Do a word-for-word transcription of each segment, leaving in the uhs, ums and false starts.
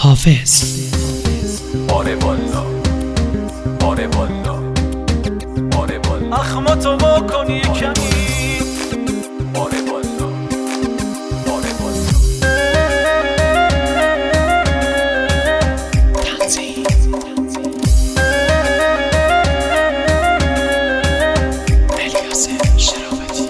حافظ. آره والا آره والا آره والا اخماتو واکنی کمی. آره والا آره والا تنظیم الیاس شرافتی.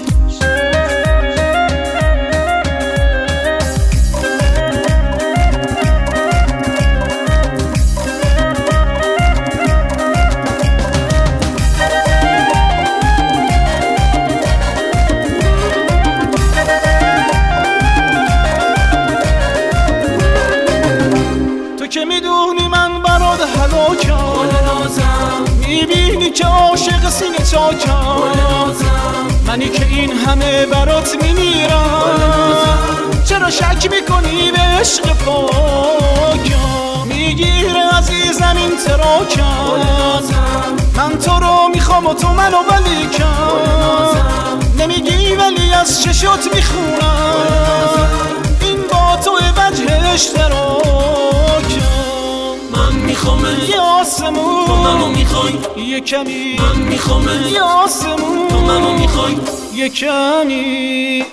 که میدونی من برات هلاکم، میبینی که عاشق سینه چاکم، منی که این همه برات میمیرم، چرا شک میکنی به عشق پاکم؟ میگیره عزیزم این تراکم، من تو رو میخوام و تو منو ولیکم، نمیگی ولی از چشات میخونم، این با تو وجه اشتراکم. من میخوامه یه آسمون تو منو میخوای یه کمی، من میخوامه یه آسمون تو منو میخوای یه کمی.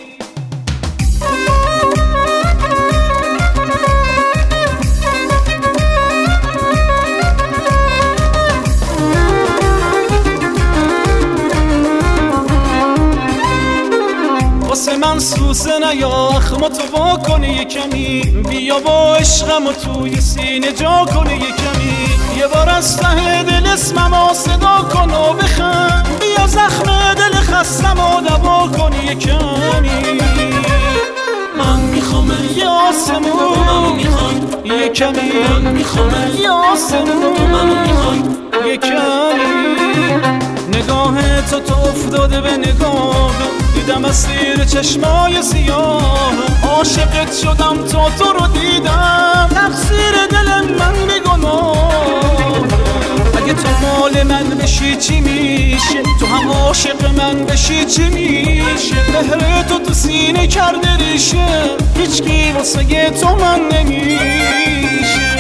واسه من سوزه نیا اخماتو وا کنه یه کمی، بیا با عشقم و توی سینه جا کنه یه کمی، یه بار از ته دل اسمم صدا کن و بخند، بیا زخم دل خستم و دوا کنه یه کمی. من میخوامه یه آسمون تو منو میخوای یه کمی، من میخوامه یه آسمون تو منو میخوای یه کمی. نگاه تو تو افتاده به نگاه، دیدم از زیر چشمای سیاه، عاشقت شدم تا تو رو دیدم، تقصیر دل من بیگناه. اگه تو مال من بشی چی میشه؟ تو هم عاشق من بشی چی میشه؟ مهر تو تو سینه کرده ریشه، هیچکی واسه تو من نمیشه.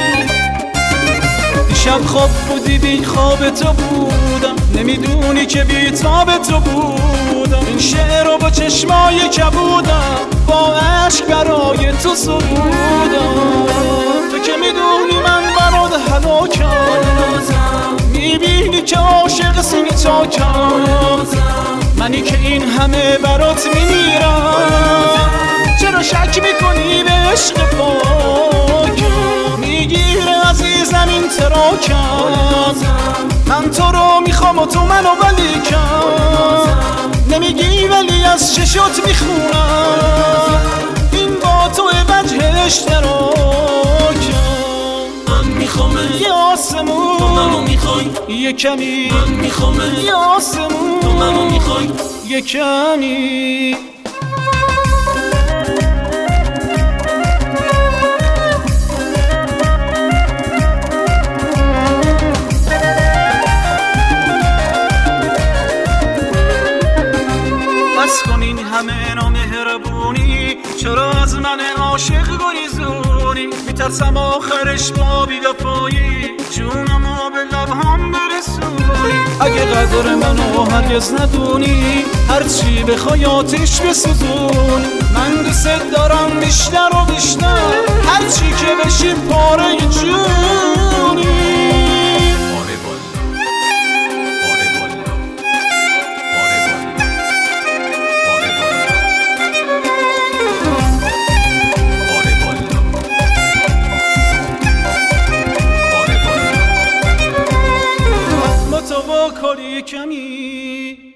دیشب خواب بودی بی خواب تو بودم، نمیدونی که بی تاب تو بودم، این شعر رو با چشمای کبودم، با عشق برای تو سرودم. تو که میدونی من برات هلاکم، میبینی که عاشق سینه چاکم، منی که این همه برات میمیرم، چرا شک میکنی به عشق پاکم؟ میگیره عزیزم این تراکم، من تو رو میخوام و تو منو ولیکم، نمیگی ولی از چشات میخونم، این با تو وجه اشتراکم. من میخوامه یه آسمون تو منو میخوای یه کمی، من میخوامه یه آسمون تو منو میخوای یه کمی. بس کن این همه نامهربونی، چرا از من عاشق گریزونی؟ میترسم آخرش با بی‌وفایی جونمو به لبهام برسونی. اگه قدر منو هرگز ندونی، هرچی بخوای آتیش بسوزون، من دوست دارم بیشتر و بیشتر، هرچی که بشیم پاره جونی. آره والا آره والا آره والا آره والا آره والا متوا کنی کمی.